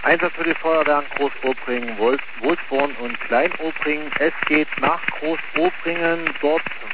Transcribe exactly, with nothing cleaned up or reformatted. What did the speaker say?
Einsatz für die Feuerwehr in Groß-Obringen, Wolfsborn und Klein-Obringen. Es geht nach Groß-Obringen. Dort